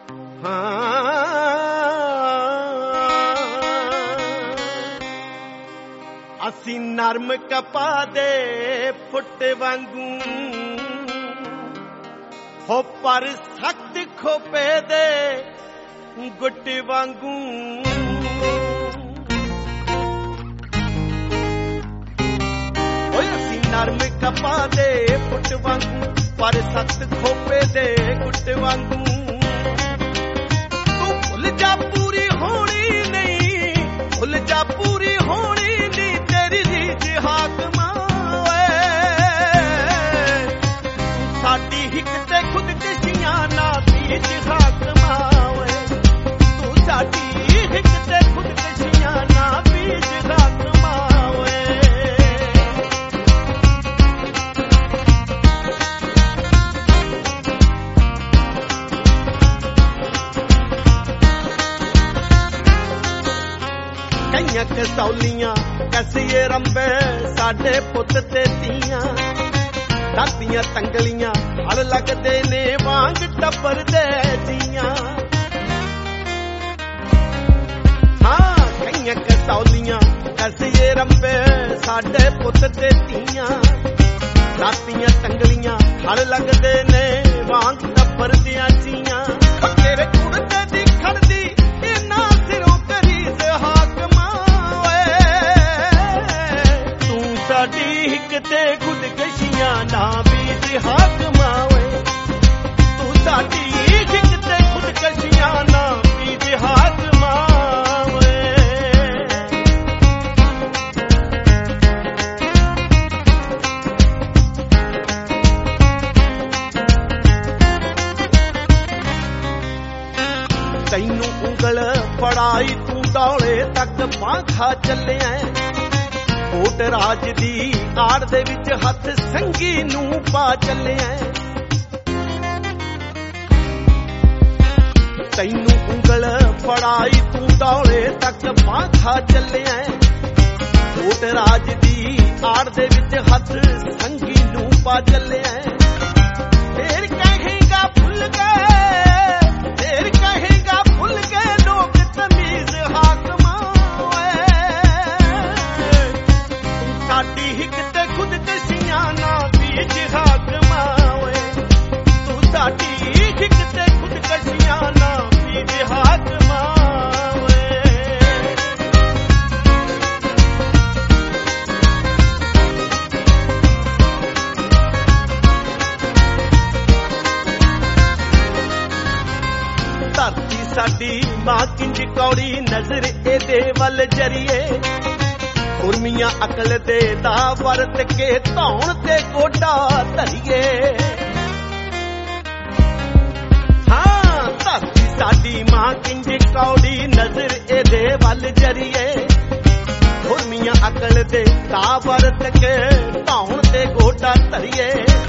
ਅਸੀਂ ਨਰਮ ਕਪਾਹ ਦੇ ਫੁੱਟ ਵਾਂਗੂ ਹੋ ਪਰ ਸਖਤ ਖੋਪੇ ਦੇ ਗੁੱਟ ਵਾਂਗੂ ਓਏ ਅਸੀਂ ਨਰਮ ਕਪਾਹ ਦੇ ਫੁੱਟ ਵਾਂਗੂ ਪਰ ਸਖਤ ਖੋਪੇ ਦੇ ਗੁੱਟ ਵਾਂਗੂ ਤੂੰ ਭੁੱਲ ਜਾ ਪੂਰੀ ਹੋਣੀ ਨਹੀਂ ਭੁੱਲ ਜਾ ਪੂਰੀ ਹੋਣੀ ਨਹੀਂ ਤੇਰੀ ਰੀਝ ਹਾਕਮਾਂ ਓਏ ਸਾਡੀ ਹਿੱਕ ਤੇ ਖੁਦ ਕਸ਼ੀਆਂ ਨਾ ਬੀਜ ਹਾਕਮਾਂ ਓਏ ਤੂੰ ਸਾਡੀ ਹਿੱਕ ਤੇ ਖੁਦ ਕਸ਼ੀਆਂ ਨਾ ਬੀਜ ਹਾਕਮਾਂ ਓਏ ਕਈਆਂ ਕਸੌਲੀਆਂ ਕਸੀਏ ਰੰਬੇ ਸਾਡੇ ਪੁੱਤ ਤੇ ਧੀਆਂ ਦਾਤੀਆਂ ਤੰਗਲੀਆਂ ਹਲ ਲੱਗਦੇ ਨੇ ਵਾਂਗ ਟੱਬਰ ਦੇ ਜੀਆਂ ਹਾਂ ਕਈਆਂ ਕਸੌਲੀਆਂ ਕਸੀਏ ਰੰਬੇ ਸਾਡੇ ਪੁੱਤ ਤੇ ਧੀਆਂ ਦਾਤੀਆਂ ਤੰਗਲੀਆਂ ਹਲ ਲੱਗਦੇ ਨੇ ਵਾਂਗ ਟੱਬਰ ਦੀਆਂ ਜੀਆਂ ਤੇਰੇ ਕੁੜਤੇ ਦੀ ਖੜਦੀ ਇਹਨਾਂ ਸਿਰੋਂ ਕਰੀਜ਼ ਹਾਕਮਾਂ ਓਏ ਤੂੰ ਸਾਡੀ ਹਿੱਕ ਤੇ ਖੁਦਕਸ਼ੀਆਂ ਨਾ ਬੀਜ ਹਾਕਮਾਂ ਓਏ ਤੂੰ ਸਾਡੀ ਹਿੱਕ ਤੇ ਖੁਦਕਸ਼ੀਆਂ ਨਾ ਬੀਜ ਹਾਕਮਾਂ ਓਏ ਤੈਨੂੰ ਉਂਗਲ ਫੜਾਈ ਤੂੰ ਡੌਲੇ ਤੱਕ ਬਾਂਖਾ ਚੱਲਿਆ ਕੋਟ ਰਾਜ ਦੀ ਆੜ ਦੇ ਵਿੱਚ ਹੱਥ ਸੰਗੀ ਨੂੰ ਪਾ ਚੱਲਿਆ ਤੈਨੂੰ ਉਂਗਲ ਫੜਾਈ ਤੂੰ ਡੌਲੇ ਤੱਕ ਬਾਂਖਾ ਚੱਲਿਆ ਕੋਟ ਰਾਜ ਦੀ ਆੜ ਦੇ ਵਿੱਚ ਹੱਥ ਸੰਗੀ ਨੂੰ ਪਾ ਚੱਲਿਆ ਫੇਰ ਕਹੇਗਾ ਭੁੱਲ ਗਏ ਫੇਰ ਕਹੇਗਾ ਭੁੱਲ ਗਏ ਲੋਕ ਤਮੀਜ਼ ਹਾਕਮਾਂ ਓਏ ਤੂੰ ਸਾਡੀ ਹਿੱਕ ਤੇ ਖੁਦਕਸ਼ੀਆਂ ਨਾ ਬੀਜ ਹਾਕਮਾਂ ਓਏ ਤੂੰ ਸਾਡੀ ਹਿੱਕ ਤੇ ਖੁਦਕਸ਼ੀਆਂ ਨਾ ਬੀਜ ਹਾਕਮਾਂ ਓਏ ਧਰਤੀ ਸਾਡੀ ਮਾਂ ਕਿੰਜ ਕੌੜੀ ਨਜ਼ਰ ਇਹਦੇ ਵੱਲ ਜਰੀਏ ਉਰਮੀਆਂ ਅਕਲ ਦੇ ਦਾ ਵਰਤ ਕੇ ਧੌਣ ਤੇ ਗੋਡਾ ਧਰੀਏ ਹਾਂ ਧਰਤੀ ਸਾਡੀ ਮਾਂ ਕਿੰਜ ਕੌੜੀ ਨਜ਼ਰ ਇਹਦੇ ਵੱਲ ਜਰੀਏ ਉਰਮੀਆਂ ਅਕਲ ਦੇ ਦਾ ਵਰਤ ਕੇ ਧੌਣ ਤੇ ਗੋਡਾ ਧਰੀਏ